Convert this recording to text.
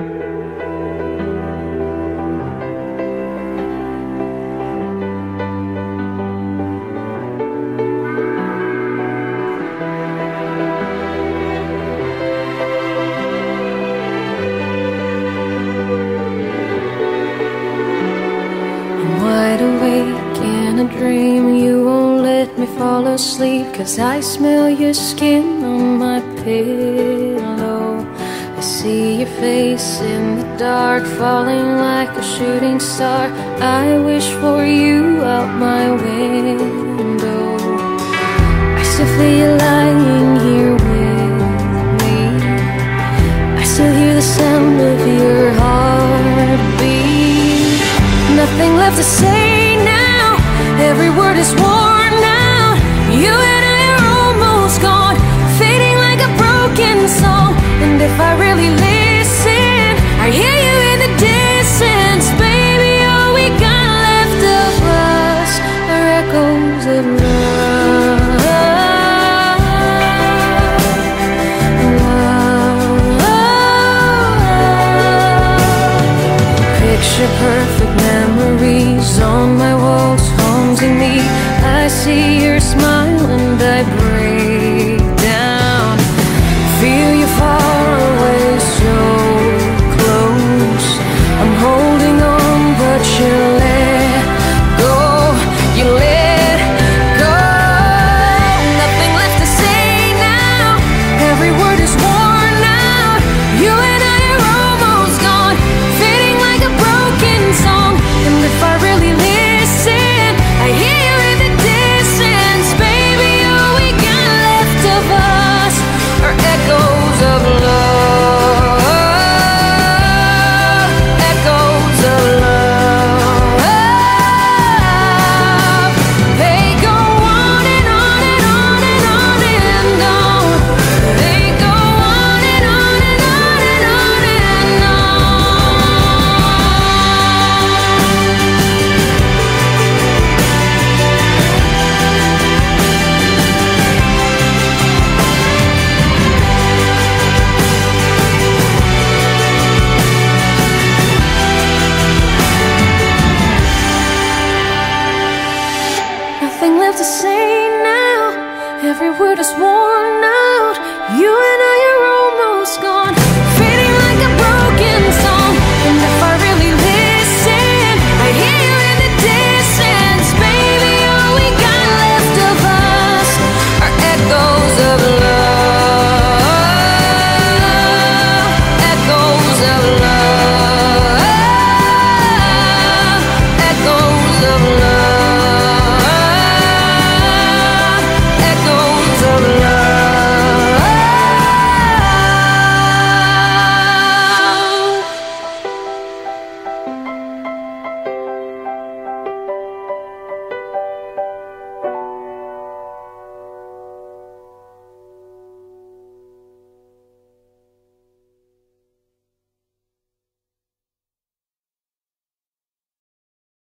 Wide awake in a dream, you won't let me fall asleep, 'cause I smell your skin on my pillow. I see your face in the dark, falling like a shooting star. I wish for you out my window. I still feel you lying here with me. I still hear the sound of your heartbeat. Nothing left to say now, every word is worn